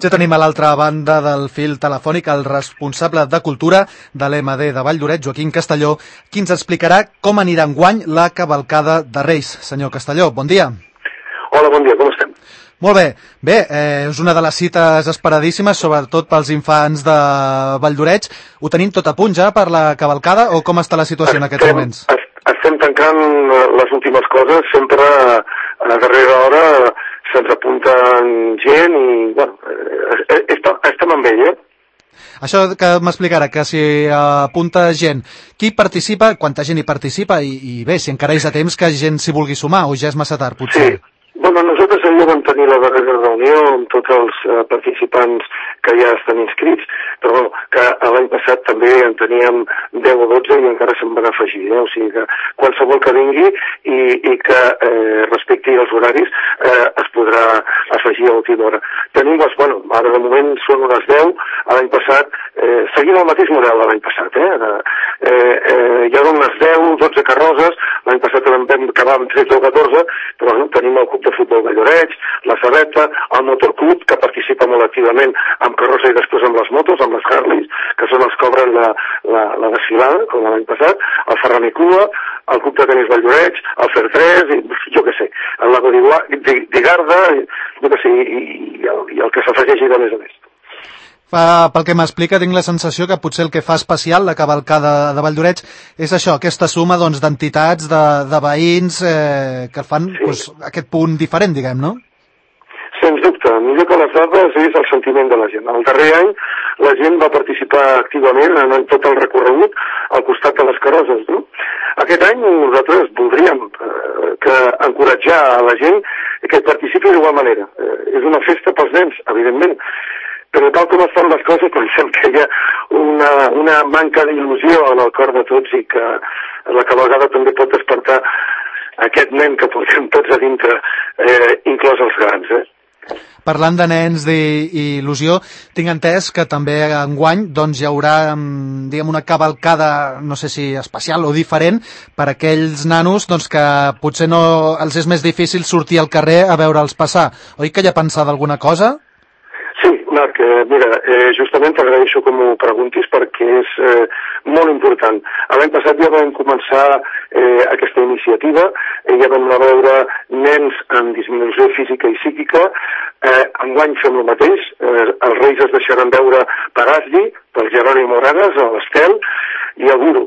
Ja tenim a l'altra banda del fil telefònic el responsable de Cultura de l'EMD de Valldoreix, Joaquim Castelló, qui ens explicarà com anirà enguany la cavalcada de Reis. Senyor Castelló, bon dia. Hola, bon dia, com estem? Molt bé. Bé, és una de les cites esperadíssimes, sobretot pels infants de Valldoreix. Ho tenim tot a punt ja per la cavalcada o com està la situació en aquests moments? Estem tancant les últimes coses, sempre a la darrera hora se'ns apunten gent i, bueno, estem amb ell, Això que m'explicarà, que si apunta gent, qui participa, quanta gent hi participa i bé, si encara és a temps que gent s'hi vulgui sumar o ja és massa tard, potser? Sí. Bueno, nosaltres ahir vam tenir la darrera reunió amb tots els participants que ja estan inscrits, però bueno, que l'any passat també en teníem 10 o 12 i encara se'n van afegir, o sigui que qualsevol que vingui i que respecti els horaris es podrà afegir a última hora. Tenim, bueno, ara de moment són unes 10, l'any passat, seguint el mateix model de l'any passat, hi ha unes 10, 12 carrosses, l'any passat vam acabar amb 13 o 14, però bueno, tenim el Club de Futbol Valldoreix, la Sabeta, el Motorclub, que participa molt activament amb carrossa i després amb les motos, amb les Harleys, que són els que obren la desfilada, com l'any passat, el Ferran i Cua, el Club de Tenis Valldoreix, el Fer 3, i jo què sé, el Lago d'Igarda, jo què sé, i el que s'afegeixi de més a més. Pel que m'explica, tinc la sensació que potser el que fa especial la cavalcada de Valldoreix és això, aquesta suma d'entitats, de veïns que fan aquest punt diferent, diguem, no? Sens dubte, millor que les dades és el sentiment de la gent. El darrer any la gent va participar activament en tot el recorregut al costat de les carrosses, no? Aquest any nosaltres voldríem encoratjar a la gent que participi d'igual manera. És una festa pels nens, evidentment, però tal com estan les coses pensem que hi ha una manca d'il·lusió en el cor de tots i que la cavalcada també pot despertar aquest nen que portem tots a dintre, inclòs els grans, Parlant de nens i il·lusió, tinc entès que també enguany doncs, hi haurà diguem, una cavalcada, no sé si especial o diferent, per a aquells nanos doncs, que potser no els és més difícil sortir al carrer a veure'ls passar. Oi que hi ha pensada alguna cosa? Sí, Marc, mira, justament t'agraeixo que m'ho preguntis perquè és molt important. L'any passat ja vam començar aquesta iniciativa, ja vam anar a veure nens amb disminució física i psíquica, enguany fem el mateix, els Reis es deixaran veure per Asdi, pel Jeroni Moragas, a l'Estel i a Guru.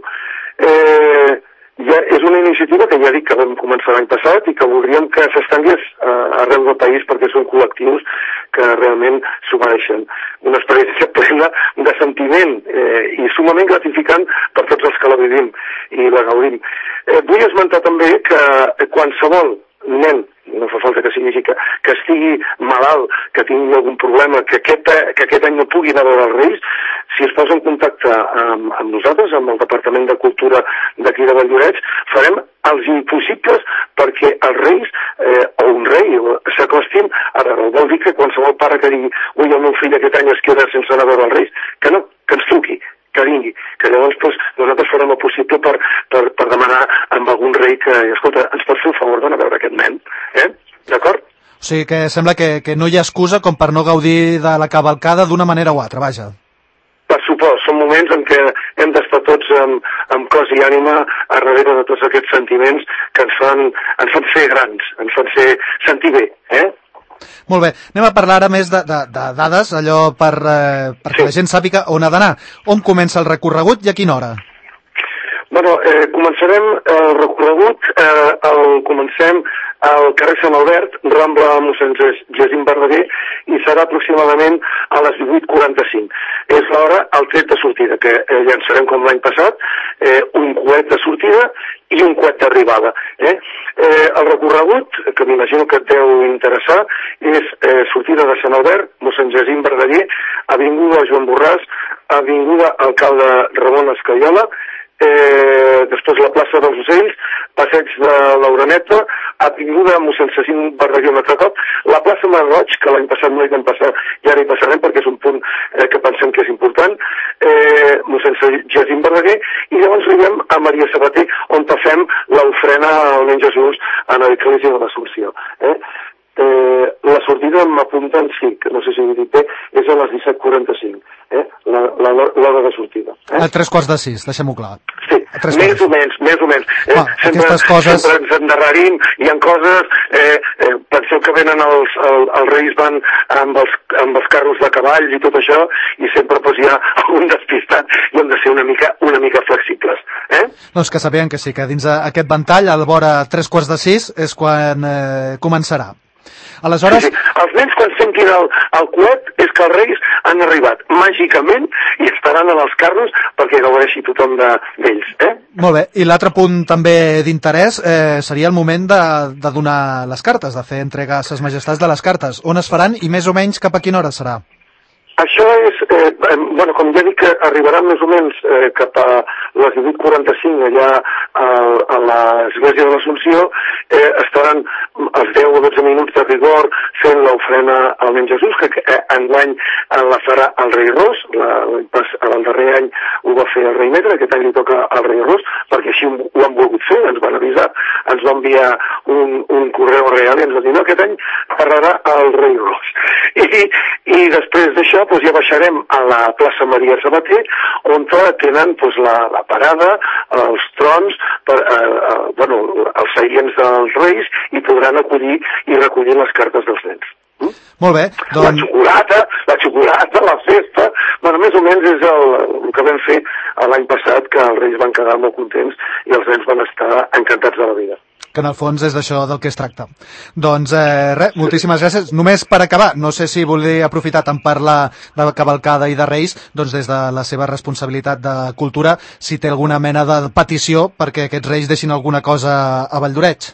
És una iniciativa que ja dic que vam començar l'any passat i que voldríem que s'estengués arreu del país perquè són col·lectius que realment s'ho mereixen. Una experiència plena de sentiment i sumament gratificant per tots els que la vivim i la gaudim. Vull esmentar també que qualsevol nen, no fa falta que sigui així, que estigui malalt, que tingui algun problema, que aquest any no pugui anar a veure els Reis, si es posa en contacte amb nosaltres, amb el Departament de Cultura d'aquí de Valldoreix, farem els impossibles perquè els Reis o un rei s'acostin a veure. Vol dir que qualsevol pare que digui ui, el meu fill aquest any es queda sense anar a veure els Reis, que no, que ens truqui, que vingui, que llavors nosaltres farem el possible per demanar amb algun rei que, escolta, ens pots fer el favor d'anar a veure aquest nen, d'acord? O sigui que sembla que no hi ha excusa com per no gaudir de la cavalcada d'una manera o altra, vaja. Per supost, són moments en què hem d'estar tots amb cos i ànima a darrere de tots aquests sentiments que ens fan ser grans, ens fan sentir bé, Molt bé, anem a parlar ara més de dades, allò perquè la gent sàpiga on ha d'anar. On comença el recorregut i a quina hora? Bueno, començarem el recorregut, comencem al carrer Sant Albert, Rambla mossèn Jacint Verdaguer, i serà aproximadament a les 18:45. És l'hora, el tret de sortida, que llançarem com l'any passat, un coet de sortida i un coet d'arribada. El recorregut, que m'imagino que et deu interessar, és sortida de Sant Albert, mossèn Jacint Verdaguer, avinguda Joan Borràs, avinguda Alcalde Ramon Escaiola, després la plaça dels Ocells, passeig de l'Oreneta, avinguda mossèn Jacint Verdaguer un altre cop, la plaça Mar Roig, que l'any passat no hi vam passar i ara hi passarem perquè és un punt que pensem que és important, mossèn Jacint Verdaguer, i llavors arribem a Maria Sabater, on fem l'ofrena al nen Jesús en l'església de l'Assumpció. la sortida m'apunten, sí, que no sé si ho he dit bé, és a les 17:45, l'hora de sortida. A 3:45, deixem-ho clar. Sí, més o menys. Aquestes coses... Sempre ens endarrerim, hi ha coses... penseu que venen els Reis van amb els carros de cavall i tot això, i sempre hi ha algun despistat i hem de ser una mica flexibles. Doncs que sapiguem que sí, que dins aquest ventall, a la vora 3:45, és quan començarà. Aleshores... Sí. Els nens, quan sentin el coet, és que els Reis han arribat màgicament i estaran en els carros perquè gaudeixi tothom d'ells. Molt bé. I l'altre punt també d'interès seria el moment de donar les cartes, de fer entrega a ses majestats de les cartes. On es faran i més o menys cap a quina hora serà? Això és, com ja dic, arribaran més o menys cap a les 18:45 allà a l'església de l'Assumpció, estaran els 10 o 12 minuts de rigor fent l'ofrena al nen Jesús, que enguany la farà el rei Ros, el darrer any ho va fer el rei Metre, aquest any li toca al rei Ros, perquè així ho han volgut fer, ens van avisar, ens va enviar un correu real i ens va dir, no, aquest any parlarà el rei Ros. I després d'això ja baixarem a la plaça Maria Sabater, on tenen la parada, els trons, els seients dels Reis, i podran acollir i recollir les cartes dels nens. Molt bé. La xocolata, la festa... més o menys és el que vam fer l'any passat, que els Reis van quedar molt contents i els nens van estar encantats de la vida. Que en el fons és d'això del que es tracta. Doncs moltíssimes gràcies. Només per acabar, no sé si volia aprofitar tant parlar de cavalcada i de Reis, doncs des de la seva responsabilitat de cultura, si té alguna mena de petició perquè aquests Reis deixin alguna cosa a Valldoreig.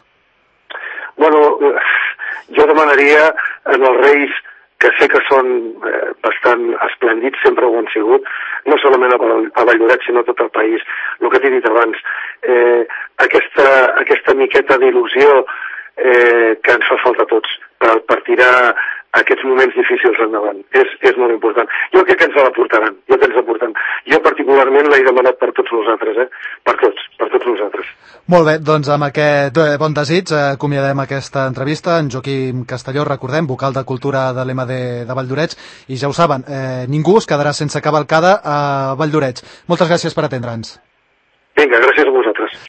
Jo demanaria en els Reis, que sé que són bastant esplèndids, sempre ho han sigut, no solament a Valldoreig, sinó a tot el país, el que t'he dit abans, aquesta miqueta d'il·lusió que ens fa falta a tots per tirar aquests moments difícils endavant. És molt important. Jo crec que ens l'aportaran. Jo particularment l'he demanat per tots nosaltres, per tots nosaltres. Molt bé, doncs amb aquest bon desig acomiadem aquesta entrevista. En Joaquim Castelló, recordem, vocal de Cultura de l'EMD de Valldoreig, i ja ho saben, ningú es quedarà sense cavalcada a Valldoreig. Moltes gràcies per atendre'ns. Vinga, gràcies a vosaltres.